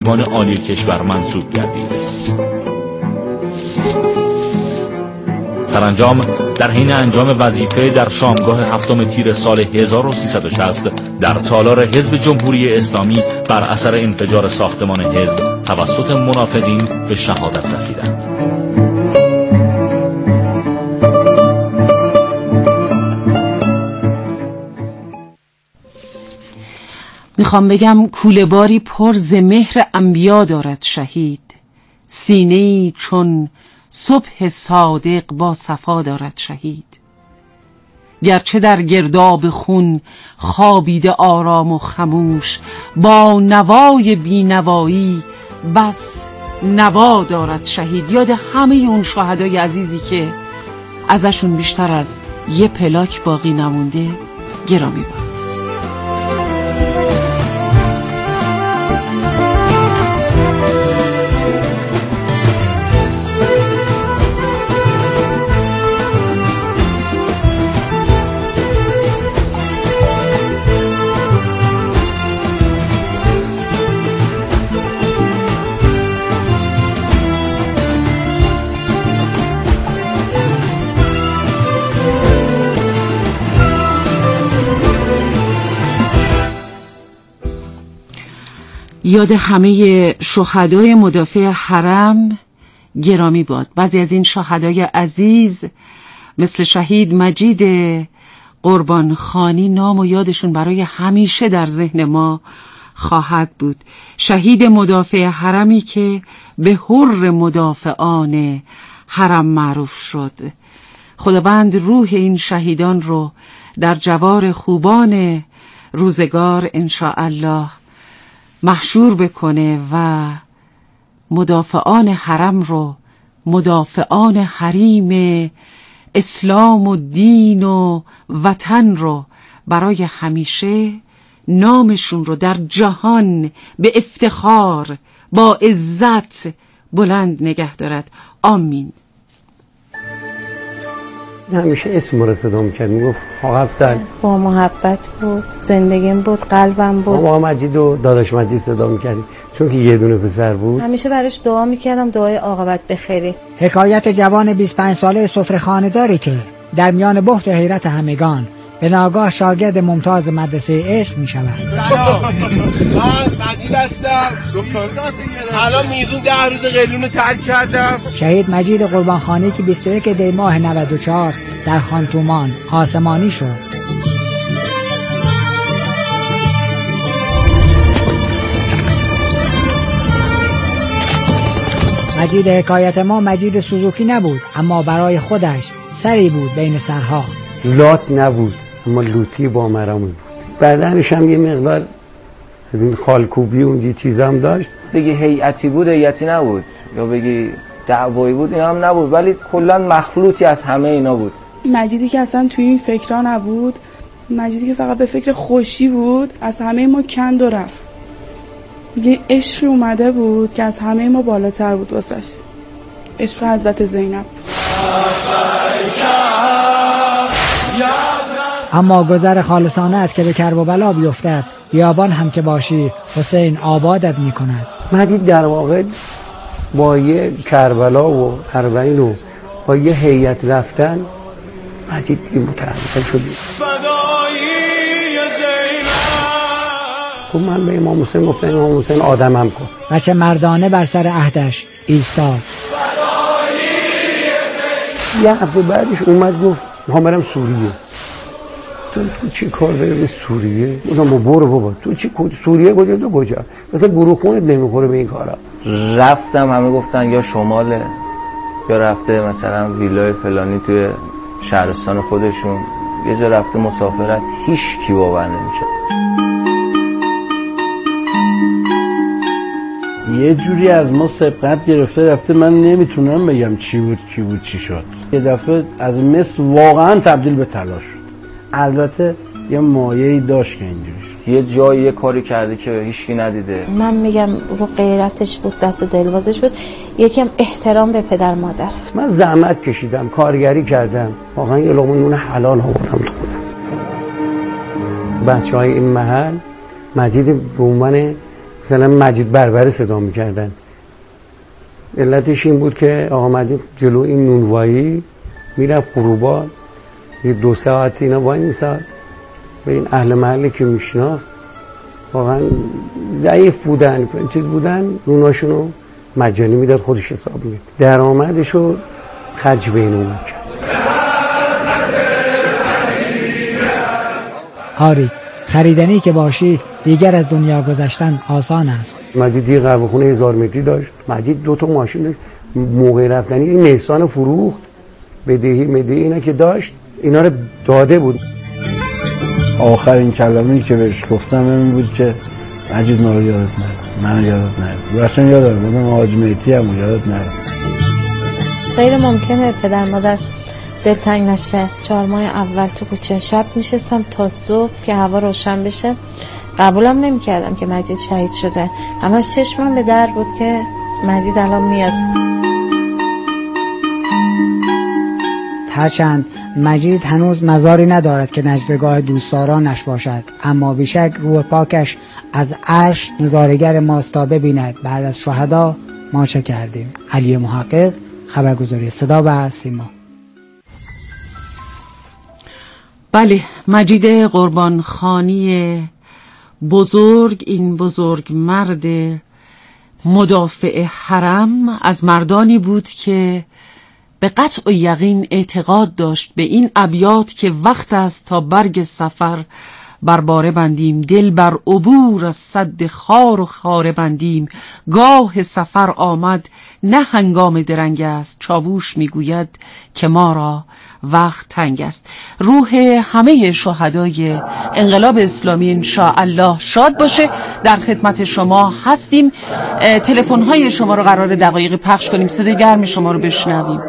دیوان عالی کشور منصوب گردید. سرانجام در حین انجام وظیفه در شامگاه 7 تیر سال 1360 در تالار حزب جمهوری اسلامی بر اثر انفجار ساختمان حزب توسط منافقین به شهادت رسیدند. میخوام بگم کوله باری پر ز مهر انبیا دارد شهید، سینه‌ای چون صبح صادق با صفا دارد شهید. گرچه در گرداب خون خوابیده آرام و خموش، با نوای بینوایی بس نوا دارد شهید. یاد همه اون شهدای عزیزی که ازشون بیشتر از یه پلاک باقی نمونده گرامی باد. یاد همه شهدای مدافع حرم گرامی باد. بعضی از این شهدای عزیز مثل شهید مجید قربانخانی نام و یادشون برای همیشه در ذهن ما خواهد بود. شهید مدافع حرمی که به حر مدافعان حرم معروف شد. خداوند روح این شهیدان رو در جوار خوبان روزگار انشاءالله محشور بکنه و مدافعان حرم رو، مدافعان حریم اسلام و دین و وطن رو برای همیشه نامشون رو در جهان به افتخار با عزت بلند نگه دارد. آمین. همیشه اسم رو صدا میکرد، میگفت آقا افضل. با محبت بود، زندگیم بود، قلبم بود. آقا مجید و داداش مجید صدا میکردیم چون که یه دونه پسر بود. همیشه براش دعا میکردم، دعای عاقبت بخیری. حکایت جوان 25 ساله سفره خانه‌داری که در میان بهت و حیرت همگان به ناگاه شاگرد ممتاز مدرسه عشق میشود. من مجید هستم. الان میزون 10 روز قلیون ترک کردم. شهید مجید قربانخانی که 21 دی ماه 94 در خانتومان آسمانی شد. مجید حکایت ما مجید سوزوکی نبود، اما برای خودش سری بود بین سرها. لات نبود اما لوتی با مرام بود. بدنش هم یه مقدار از این خالکوبی اونجی چیزام داشت. بگی هیئتی بود هیئتی نبود، یا بگی دعوایی بود این هم نبود، ولی کلا مخلوطی از همه اینا بود. مجیدی که اصلا توی این فکرها نبود، مجیدی که فقط به فکر خوشی بود، از همه ما کند و رفت. یه عشقی اومده بود که از همه ما بالاتر بود واسش. عشق حضرت زینب بود. اما گذر خالصانت که به کرب و بلا بیفتد، بیابان هم که باشی حسین آبادت می کند. مجید در واقع با یه کربلا و اربعین و با یه هیئت رفتن مجید دیگه متحرک شدی. خب من به امام حسین گفتم امام حسین آدمم کن. و چه مردانه بر سر عهدش ایستاد. یه هفته بعدش اومد گفت میخوام برم سوریه. تو چی کار بری به سوریه؟ گفتم برو بابا، تو چی سوریه کجا تو کجا؟ مثلا گروه خونت نمیخوره به این کارا. رفتم همه گفتن یا شماله یا رفته مثلا ویلای فلانی توی شهرستان خودشون، یه جا رفته مسافرت، هیچ کی باور نمیشه. یه جوری از ما سبقت گرفته رفته، من نمیتونم بگم چی بود کی بود چی شد. یه دفعه از مس واقعا تبدیل به طلا شد. البته یه مایه‌ای داشت که اینجوری شد. یه جایی یه کاری کرده که هیچکی ندیده. من میگم رو غیرتش بود، دست دلوازش بود، یکم احترام به پدر مادر. من زحمت کشیدم، کارگری کردم، واقعا یه لقمه نون حلال آوردم تو خودم. بچهای این محل مجید به عنوان مثلا مجید بربره صدا میکردن. علتش این بود که آقا مجید جلو این نونوایی میرفت غروبا یه 2 ساعت اینا وای میساد و این اهل محله که میشناخت واقعا ضعیف بودن، چیز بودن، نوناشونو مجانی میداد، خودش حساب میداد، درآمدشو خرج بین اون میکرد. هاری خریدنی که باشی دیگر از دنیا گذشتن آسان است. مجید یه قهوه‌خونه 1000 متری داشت. مجید 2 تا ماشین داشت. موقع رفتنی این نیسان فروخت، بدهی مدهی اینا که داشت اینا رو داده بود. آخرین کلمه‌ای که بهش گفتم این بود که مجید ما رو یادت نره، من یادت نره. راستن یادم من حاج مهدی هم یادت نره. غیر ممکنه پدر مادر دلتنگ نشه. 4 ماه اول تو کوچه شب میشستم تا صبح که هوا روشن بشه. قبولم نمی‌کردم که مجید شهید شده. همش چشمم به در بود که مجید الان میاد. هرچند مجید هنوز مزاری ندارد که نجوهگاه دوستدارانش باشد، اما بیشک روح پاکش از عرش نظارگر ماست تا ببیند بعد از شهدا ما چه کردیم. علی محقق، خبرگزاری صدا و سیما. بله، مجید قربانخانی بزرگ، این بزرگ مرد مدافع حرم از مردانی بود که به قطع و یقین اعتقاد داشت به این ابیات که وقت است تا برگ سفر بر باره بندیم، دل بر عبور از سد خار و خاره بندیم، گاه سفر آمد نه هنگام درنگ است، چاووش میگوید که ما را وقت تنگ است. روح همه شهدای انقلاب اسلامی انشاءالله شاد باشه. در خدمت شما هستیم. تلفن‌های شما رو قرار دقایقی پخش کنیم، صدای گرم شما رو بشنویم.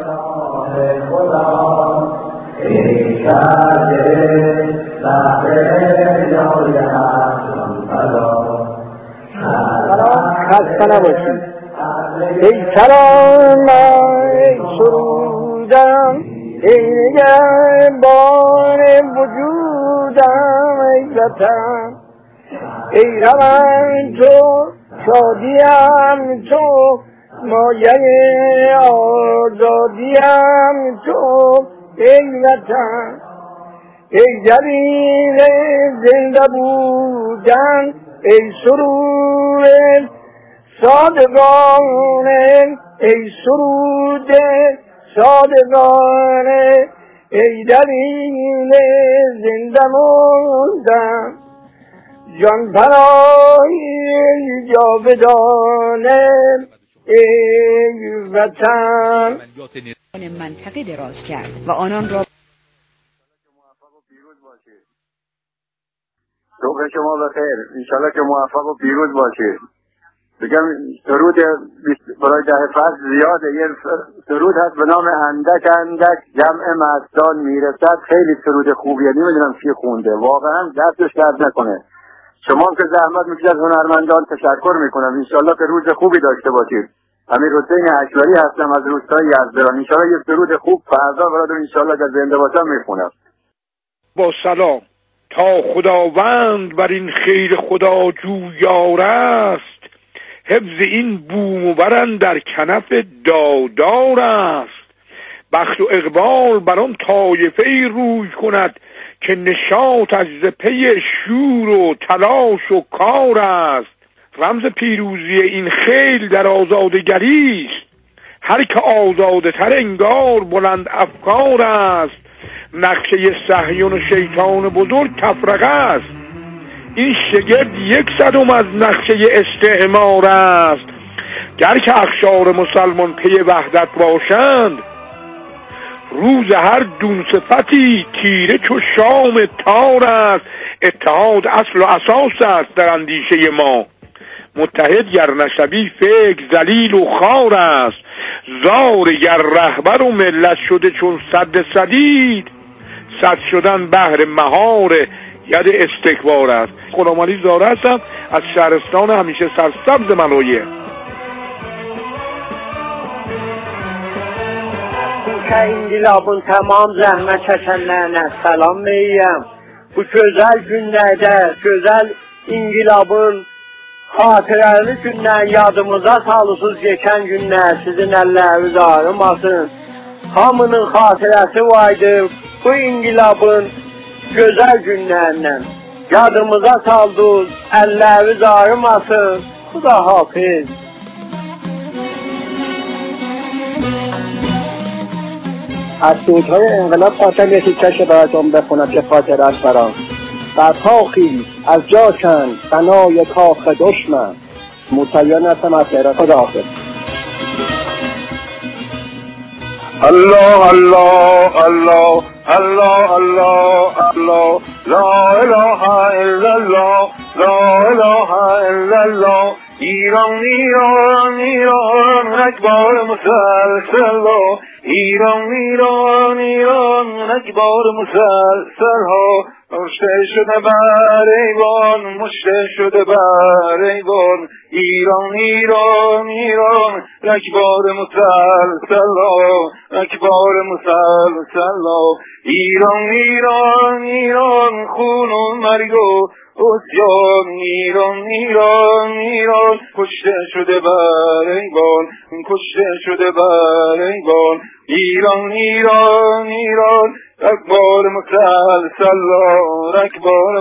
خسته نباشید. ای سلام، ای سرودم، ای نگهبان وجودم، ای وطن، ای روان تو، شادیم تو، مایه آزادیم تو، ای وطن، ای دلیل زنده بودن، ای سرور صادقانه، ای سرود صادقانه، ای دلیل زنده موندن، جان پناهی جاودانه، ای وطن. منطقه دراز کرد و آنان را صبح شما بخیر، انشالله که موفق و پیروز باشید. بگم سرود برای 10 فصل زیاده. یه سرود هست به نام اندک اندک جمع مستان میرسد، خیلی سرود خوبیه، نمیدونم کی خونده، واقعا دستش درد نکنه. شما که زحمت میکشید از هنرمندان تشکر میکنم. انشالله که روز خوبی داشته باشید. امیر حسین اشوری هستم از روستای یزدان. انشالله یه سرود خوب فردا براتون انشالله که زنده باشم میخونم. با سلام. تا خداوند بر این خیر خدا جویار است، حفظ این بوم و برن در کنف دادار است. بخت و اقبال بر آن طایفه روی کند، که نشاطش ز پی شور و تلاش و کار است. رمز پیروزی این خیل در آزادگری است، هر که آزاده تر انگار بلند افکار است. نقشه صهیون و شیطان بزرگ تفرقه است، این شگرد 1/100 از نقشه استعمار است. گر که اخشار مسلمان پی وحدت باشند، روز هر دون صفتی تیره چو شام تار است. اتحاد اصل و اساس است در اندیشه ما، متحد گر نشوی فکر ذلیل و خار است. زار گر رهبر و ملت شده چون سد سدید، صد شدن بهر مهار ید استکبار است. غلام علی زاره هستم از شهرستان همیشه سرسبز ملایه. کوچه İngilabın tamam zəhmət çəkənlərinə salam verəyəm. Bu gözəl günlərdə, gözəl İngilabın Xatirəli günlər yadımıza salırsınız geçən günlər, sizin əlləriniz ağrımasın. Hamının xatirəsi vardı bu inqilabın gözəl günlərindən. Yadımıza saldınız, əlləriniz ağrımasın. Xuda hafiz. از سودهای انقلاب خواستم یه تیکش براتون بخونم که خاطرش برام. برپا خیز از جا کن بنای کاخ دشمن. مطمئن هستم از تهران. خداحافظ. الله الله الله الله الله الله لا اله الا الله لا اله الا الله ایران ایران ایران اکبر مسلسل ایران ایران ایران اکبر مسلسل ها مشته شده بر ایوان مشته شده بر ایوان ایران ایران ایران اکبر مسلسل ها اکبر مسلسل ها ایران ایران ایران خون و مرگ و اسیان ایران ایران ایران کشته شده بر ایوان کشته شده بر ایوان ایران ایران ایران اکبر مسلسل ها اکبر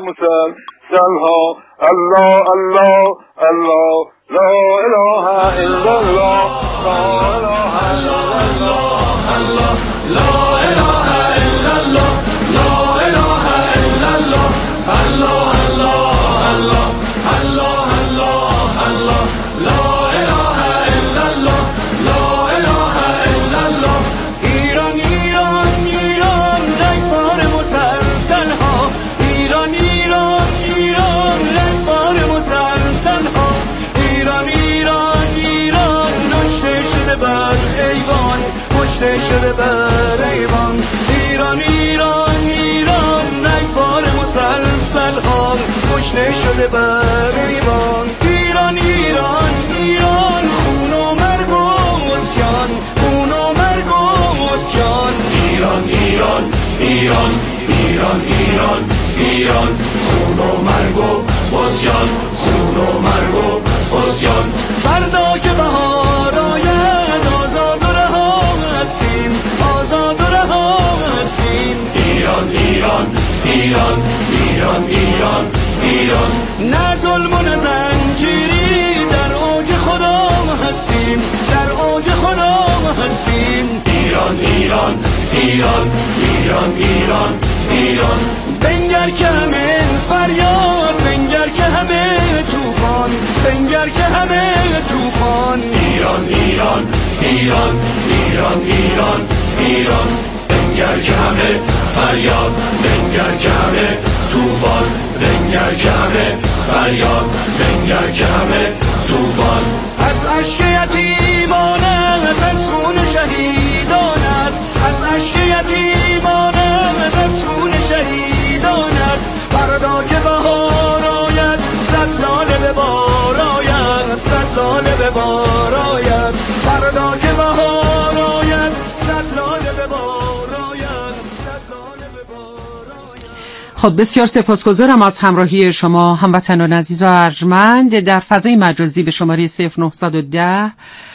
مسلسل ها الله الله الله لا اله الا الله لا اله الا الله الله لا اله الا الله لا اله الا الله الله الله الله الله الله الله لا اله الا الله لا اله الا الله ایران ایران ایران اکبر مسلسل ها ایران ایران ایران اکبر مسلسل ها ایران ایران ایران کشته شده بر ایوان کشته شده بر ایوان ایران ایران ایران اکبر مسلسل ها کشته شده بر ایوان ایران ایران ایران خون و مرگ و عصیان خون و مرگ و عصیان ایران ایران ایران ایران ایران ایران خون و مرگ و عصیان خون و مرگ و عصیان فردا که بهار آید آزاد و رها هستیم آزاد و رها هستیم ایران ایران ایران ایران ایران ایران نه ظلم و نه زنجیری در اوج خدا هستیم در اوج خدا هستیم ایران ایران ایران ایران ایران ایران بنگر که همه فریاد بنگر که همه طوفان بنگر که همه طوفان ایران ایران ایران ایران ایران ایران بنگر که همه فریاد بنگر که همه طوفان بنگر که همه فریاد بنگر که همه طوفان از اشک یتیمانت از خون شهیدانت از اشک یتیمانت از خون شهیدانت فردا که بهار آید صد لاله به بار آید صد لاله به بار آید فردا که بهار آید صد لاله به بار آید صد لاله به بار آید. خب بسیار سپاسگزارم از همراهی شما هموطنان عزیز و ارجمند در فضای مجازی به شماره 0910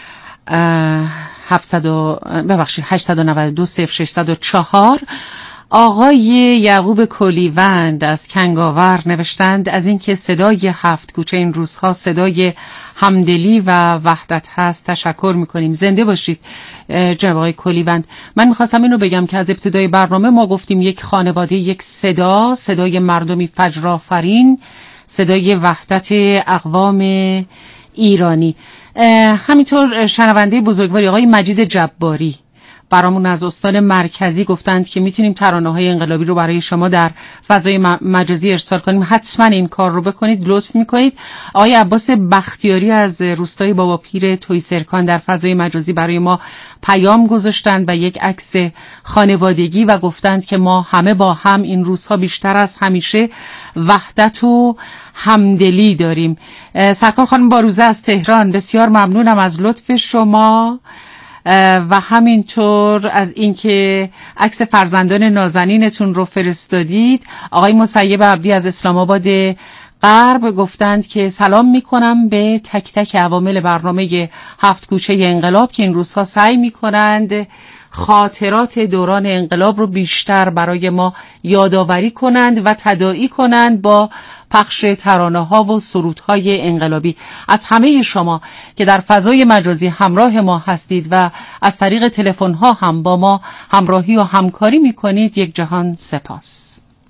892 0604 آقای یعقوب کلیوند از کنگاور نوشتند از اینکه صدای هفت کوچه این روزها صدای همدلی و وحدت هست تشکر میکنیم. زنده باشید جناب آقای کلیوند. من میخواستم اینو بگم که از ابتدای برنامه ما گفتیم یک خانواده، یک صدا، صدای مردمی فجرآفرین، صدای وحدت اقوام ایرانی. همینطور شنونده بزرگواری آقای مجید جباری برامون از استان مرکزی گفتند که میتونیم ترانه‌های انقلابی رو برای شما در فضای مجازی ارسال کنیم. حتما این کار رو بکنید، لطف میکنید. آقای عباس بختیاری از روستای بابا پیر تویسرکان در فضای مجازی برای ما پیام گذاشتند و یک عکس خانوادگی و گفتند که ما همه با هم این روزها بیشتر از همیشه وحدت و همدلی داریم. سرکار خانم باروزه از تهران، بسیار ممنونم از لطف شما و همینطور از اینکه عکس فرزندان نازنینتون رو فرستادید. آقای مسیب عبدی از اسلام آباد غرب گفتند که سلام میکنم به تک تک عوامل برنامه 7 کوچه انقلاب که این روزها سعی میکنند خاطرات دوران انقلاب رو بیشتر برای ما یادآوری کنند و تداعی کنند با پخش ترانه‌ها و سرودهای انقلابی. از همه شما که در فضای مجازی همراه ما هستید و از طریق تلفن‌ها هم با ما همراهی و همکاری می‌کنید، یک جهان سپاس.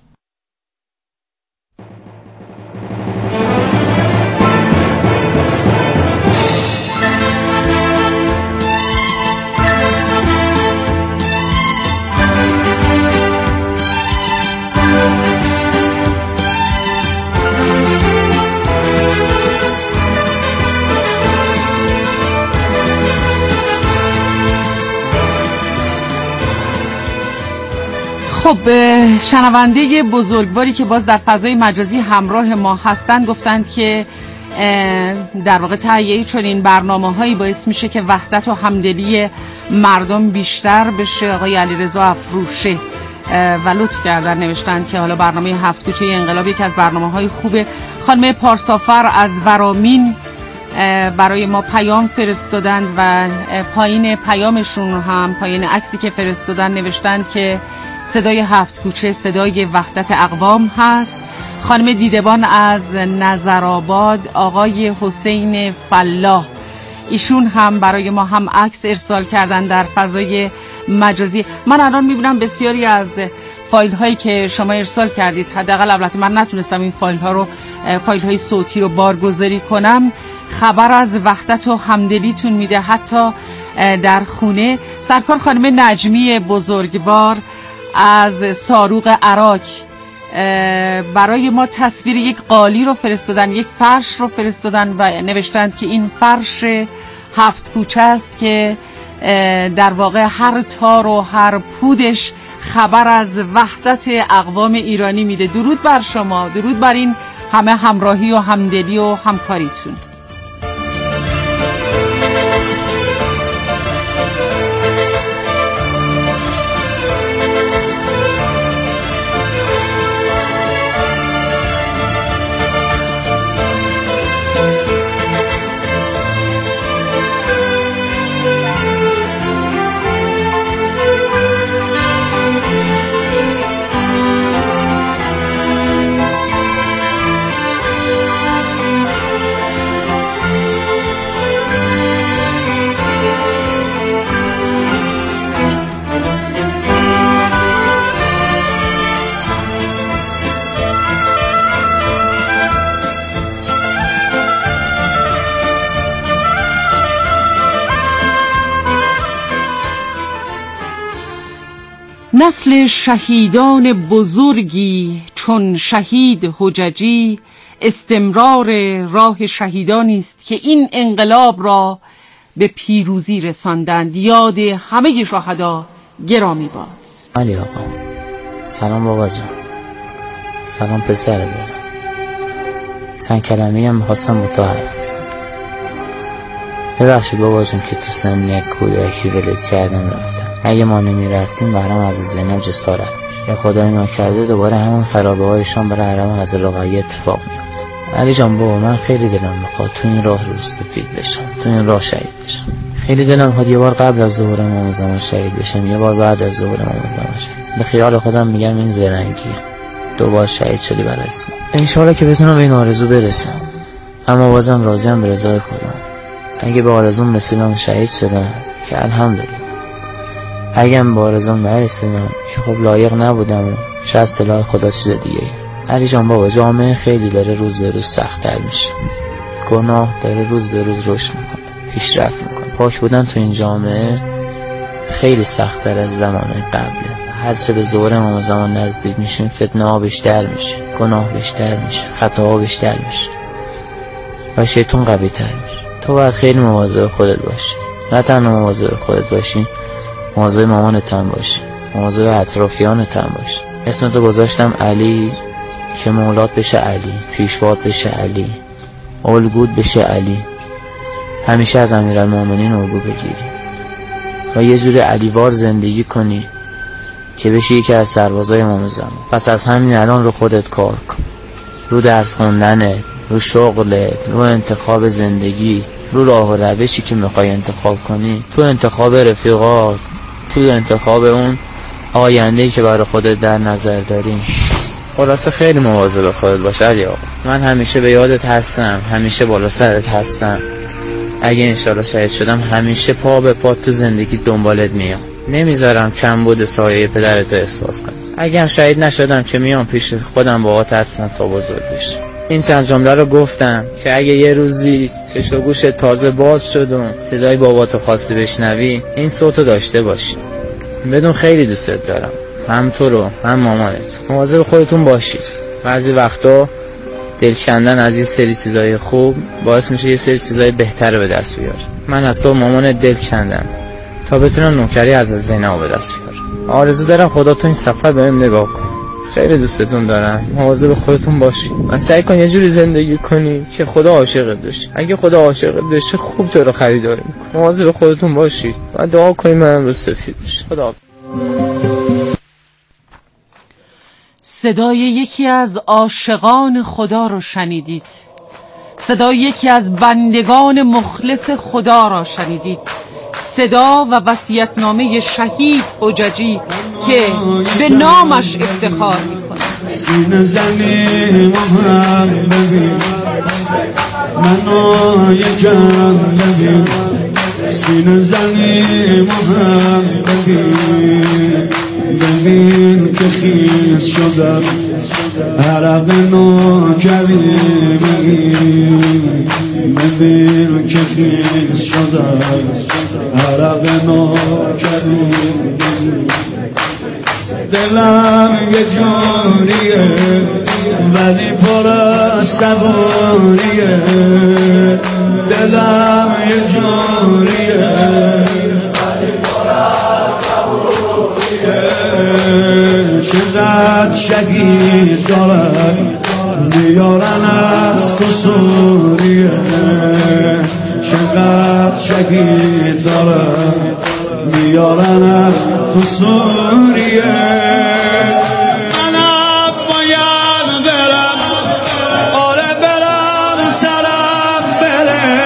خب شنونده بزرگواری که باز در فضای مجازی همراه ما هستند گفتند که در واقع تهیه چنین برنامه‌هایی باعث میشه که وحدت و همدلی مردم بیشتر بشه. آقای علیرضا افروشه و لطف کردن نوشتن که حالا برنامه 7 کوچه انقلاب یکی از برنامه‌های خوبه. خانم پارسافر از ورامین برای ما پیام فرستادند و پایین پیامشون هم پایین عکسی که فرستادن نوشتند که صدای 7 کوچه صدای وحدت اقوام هست. خانم دیدبان از نظرآباد، آقای حسین فلاح، ایشون هم برای ما هم عکس ارسال کردن در فضای مجازی. من الان میبینم بسیاری از فایل هایی که شما ارسال کردید، حداقل البته من نتونستم این فایل های صوتی رو بارگذاری کنم، خبر از وحدت و همدلیتون میده. حتی در خونه سرکار خانم نجمی بزرگوار از ساروق عراق برای ما تصویر یک قالی رو فرستادن، یک فرش رو فرستادن و نوشتند که این فرش 7 کوچه است که در واقع هر تار و هر پودش خبر از وحدت اقوام ایرانی میده. درود بر شما، درود بر این همه همراهی و همدلی و همکاریتون. نسل شهیدان بزرگی چون شهید حججی، استمرار راه شهیدانی است که این انقلاب را به پیروزی رساندند. یاد همه شهدا گرامی باد. علی آقا سلام بابا جان، سلام پسر دارم. چند کلمه‌ای هم می‌خواستم متحرف بزنم. ببخشید بابا جان که تو سن کودکی ولت کردم رفتم. اگه ما نمی رفتیم برام از زینب جسارت میشه یا خدای ناکرده دوباره همون خرابه هایشان برای حرم از رقیه اتفاق میفته. علی جان بابا من خیلی دلم میخواد تو این راه روز سفید بشم، تو این راه شهید بشم. خیلی دلم میخواد یه بار قبل از ظهور امام زمان شهید بشم، یه بار بعد از ظهور امام زمان شهید. به خیال خودم میگم این زرنگیه، 2 بار شهید شدی برای اسلام. انشالله که بتونم به این آرزو برسم، اما بازم راضیم به رضای خودم. اگه به آرزوم رسیدم شهید شدم که الحمدلله، اگه به آرزوم نرسیدم که خب لایق نبودم و شاید صلاح خدا چیز دیگه. علی جان بابا جامعه خیلی داره روز به روز سخت‌تر میشه، گناه داره روز به روز رشد میکنه، پیشرفت میکنه. پاک بودن تو این جامعه خیلی سخت‌تر از زمانهای قبله. هرچه به ظهور امام زمان نزدیک میشیم فتنه ها بیشتر میشه، گناه بیشتر میشه، خطا ها بیشتر میشه و شیطان قوی تر میشه. تو باید خیلی مواظب خودت باشی، نه تنها مواظب خودت باشی، مواظب مامانت هم باشی، مواظب اطرافیانت هم باشی. اسمتو گذاشتم علی که مولات بشه علی، پیشوات بشه علی، الگوت بشه علی. همیشه از امیرالمومنین الگو بگیری و یه جور علیوار زندگی کنی که بشی یکی از سربازای امام زمان. پس از همین الان رو خودت کار کن، رو درس خوندنت، رو شغلت، رو انتخاب زندگی، رو راه و روشی که میخوای انتخاب کنی، تو انتخاب رفیقات، تو انتخاب اون آینده‌ای که برای خودت در نظر داری. خلاصه خیلی مواظب خودت باش علی آقا. من همیشه به یادت هستم، همیشه بالا سرت هستم. اگه انشالله شهید شدم همیشه پا به پا تو زندگی دنبالت میام، نمیذارم کمبود سایه پدرتو احساس کنم. اگه هم شهید نشدم که میام پیش خودم باهات هستم تا بزرگ بشم. این چند جمله رو گفتم که اگه یه روزی چشم و گوشت تازه باز شد و صدای باباتو خواستی بشنوی، این صوتو داشته باشی. بدون خیلی دوستت دارم، هم تو رو هم مامانت. مواظب خودتون باشید. بعضی وقتا دل کندن از یه سری چیزای خوب باعث میشه یه سری چیزای بهتر به دست بیاری. من از تو مامان دل کندم تا بتونم نوکری از زینب به دست بیارم. آرزو دارم خدا تو این سفر بهم نگاه کنه. خیلی دوستتون دارم. مواظب خودتون باشید و سعی کن یه جوری زندگی کنی که خدا عاشقت بشه. اگه خدا عاشقت بشه خوب تو رو خریداری میکنه. مواظب خودتون باشید و دعا کنید منم رو سفید بشه. خدا. صدای یکی از عاشقان خدا رو شنیدید. صدای یکی از بندگان مخلص خدا را شنیدید. صدا و وصیت‌نامه شهید حججی که به نامش افتخار می‌کنه. سینه زنی هم ببین، منو یکم ببین، سینه زنی هم ببین، ببین که خیز شدم عرق نوکری، ببین که خیز شدم عرق نوکری. دلم یه جوریه ولی پر از صبوریه، دلم یه جوریه ولی پر از صبوریه. چقدر شهید دارن میارن از قصوریه، چقدر شهید دارن میارن از تو سوریه. منم باید برم، آره برم سرم بره،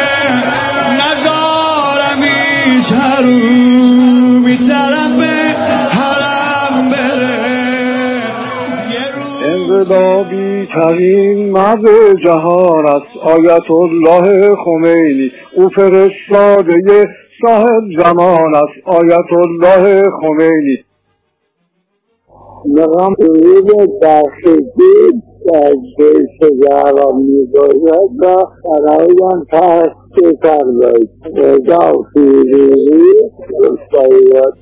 نزارم هیچ حرومی طرف حرم بره. انقلابی ترین مرد جهان است آیت الله خمینی، او فرستاده صاحب زمان است آیت الله خمینی. مقام امید بخشیدی از بیش زهرا می‌گوید و برایم تحت کردید. رضا فیروزی رسایت.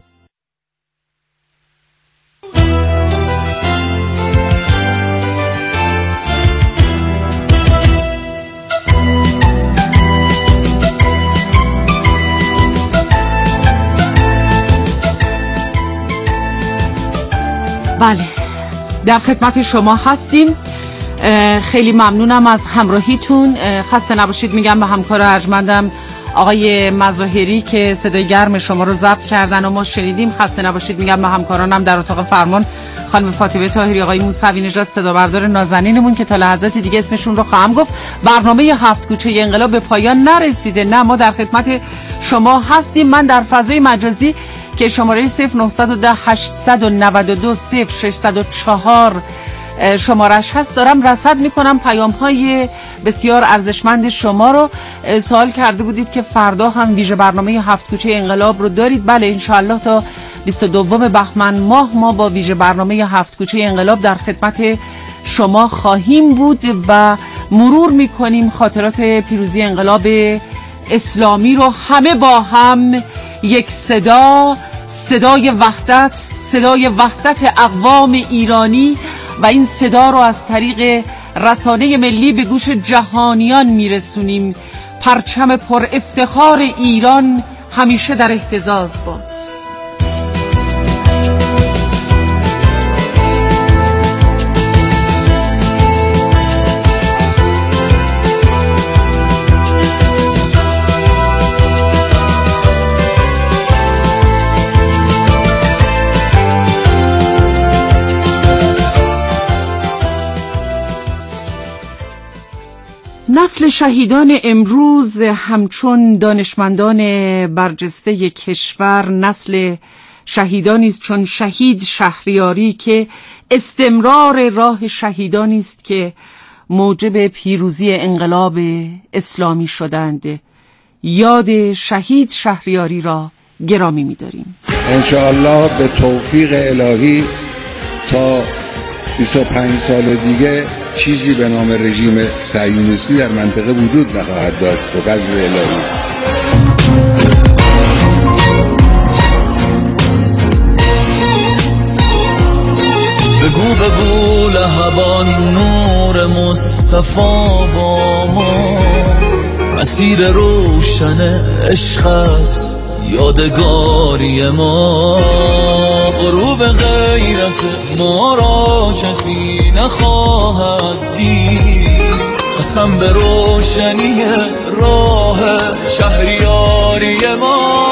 بله، در خدمت شما هستیم. خیلی ممنونم از همراهیتون. خسته نباشید میگم به همکار ارجمندم آقای مظاهری که صدای گرم شما رو ضبط کردن و ما شنیدیم. خسته نباشید میگم به همکارانم در اتاق فرمان، خانم فاطمه طاهری، آقای موسوی نژاد صدا بردار نازنینمون که تا لحظات دیگه اسمشون رو خواهم گفت. برنامه 7 کوچه انقلاب به پایان نرسیده، نه، ما در خدمت شما هستیم. من در فضای مجازی که شماره 0910 892 0604 شمارش هست دارم رصد میکنم پیام‌های بسیار ارزشمند شما رو. سوال کرده بودید که فردا هم ویژه برنامه 7 کوچه انقلاب رو دارید. بله، انشاءالله تا 22 بهمن ماه ما با ویژه برنامه 7 کوچه انقلاب در خدمت شما خواهیم بود و مرور میکنیم خاطرات پیروزی انقلاب اسلامی رو همه با هم، یک صدا، صدای وحدت اقوام ایرانی، و این صدا رو از طریق رسانه ملی به گوش جهانیان میرسونیم. پرچم پر افتخار ایران همیشه در اهتزاز باد. نسل شهیدان امروز همچون دانشمندان برجسته کشور نسل شهیدانی است چون شهید شهریاری که استمرار راه شهیدانی است که موجب پیروزی انقلاب اسلامی شدند. یاد شهید شهریاری را گرامی می‌داریم. انشاءالله به توفیق الهی تا 25 سال دیگه چیزی به نام رژیم صهیونیستی در منطقه وجود نخواهد داشت به فضل الهی. بگو لهبان نور مصطفی با ماست، مسیر روشن عشق است یادگاری ما. غروب غیرت ما را کسی نخواهد دید، قسم به روشنی راه شهریاری ما.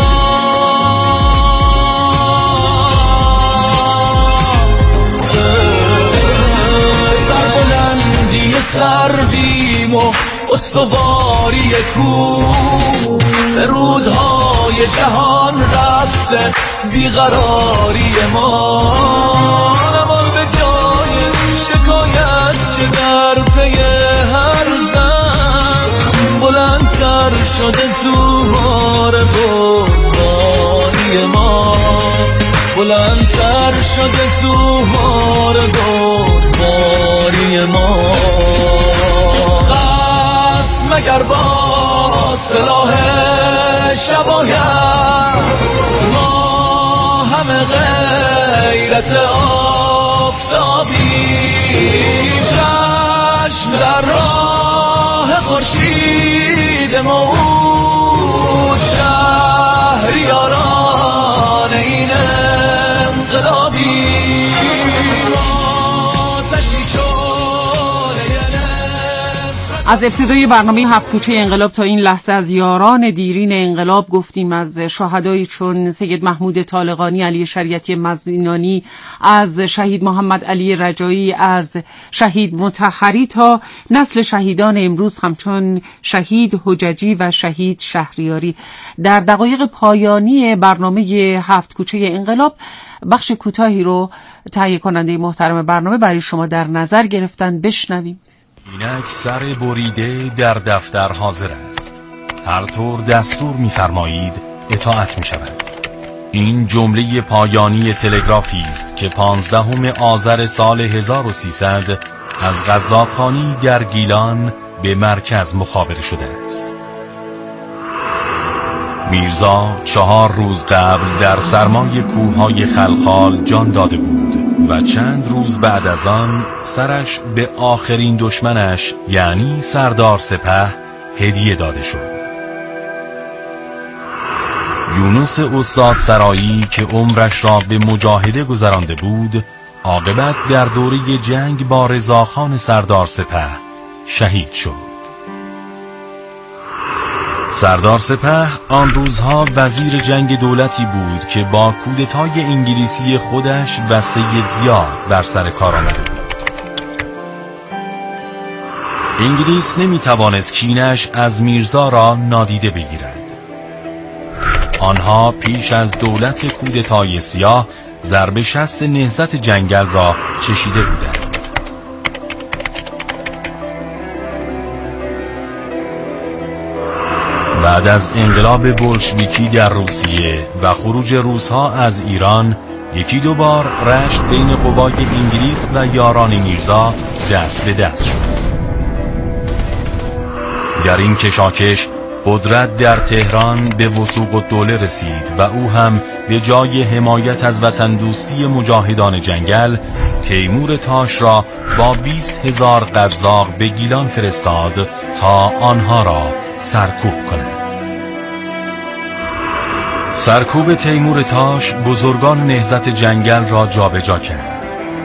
سرویم و استواری کوه، به رودهای جهان رفته بیقراری ما. نمان به جای شکایت که در پی هر زن، بلندتر شده تو بار قربانی ما. بلندتر شده تو بار قربانی ما. مگر با سلاح شباید ما همه غیرت آفتابی، چشم در راه خورشید موعود، شهریاران این انقلابی. از ابتدای برنامه هفت کوچه انقلاب تا این لحظه از یاران دیرین انقلاب گفتیم، از شهدایی چون سید محمود طالقانی، علی شریعتی مزینانی، از شهید محمد علی رجایی، از شهید مطهری تا نسل شهیدان امروز همچون شهید حججی و شهید شهریاری. در دقایق پایانی برنامه هفت کوچه انقلاب بخش کوتاهی رو تهیه کننده محترم برنامه برای شما در نظر گرفتن. بشنویم. اینک سر بریده در دفتر حاضر است، هر طور دستور می‌فرمایید اطاعت می‌شود. این جمله پایانی تلگرافی است که 15 آذر سال 1300 از قزاقخانی در گیلان به مرکز مخابره شده است. میرزا 4 روز قبل در سرمای کوههای خلخال جان داده بود و چند روز بعد از آن سرش به آخرین دشمنش یعنی سردار سپه هدیه داده شد. یونس استاد سرایی که عمرش را به مجاهده گذرانده بود، عاقبت در دوره جنگ با رضاخان سردار سپه شهید شد. سردار سپه آن روزها وزیر جنگ دولتی بود که با کودتای انگلیسی خودش و سید ضیا بر سر کار آمده بود. انگلیس نمیتوانست کینش از میرزا را نادیده بگیرد. آنها پیش از دولت کودتای سیاه ضرب شست نهضت جنگل را چشیده بودند. بعد از انقلاب بولشویکی در روسیه و خروج روس‌ها از ایران، یکی دو بار رشت بین قوای انگلیس و یاران میرزا دست به دست شد. در این کشاکش قدرت در تهران به وثوق الدوله رسید و او هم به جای حمایت از وطن دوستی مجاهدان جنگل، تیمور تاش را با 20,000 قزاق به گیلان فرستاد تا آنها را سرکوب کند. سرکوب تیمور تاش بزرگان نهضت جنگل را جابجا کرد.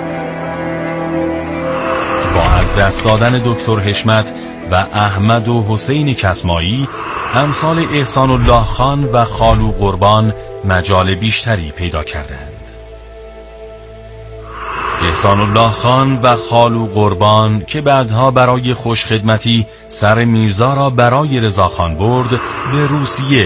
با از دست دادن دکتر حشمت و احمد و حسین کسمایی، امثال احسان الله خان و خالو قربان مجال بیشتری پیدا کردند. احسان الله خان و خالو قربان که بعدها برای خوشخدمتی سر میرزا را برای رضاخان برد، به روسیه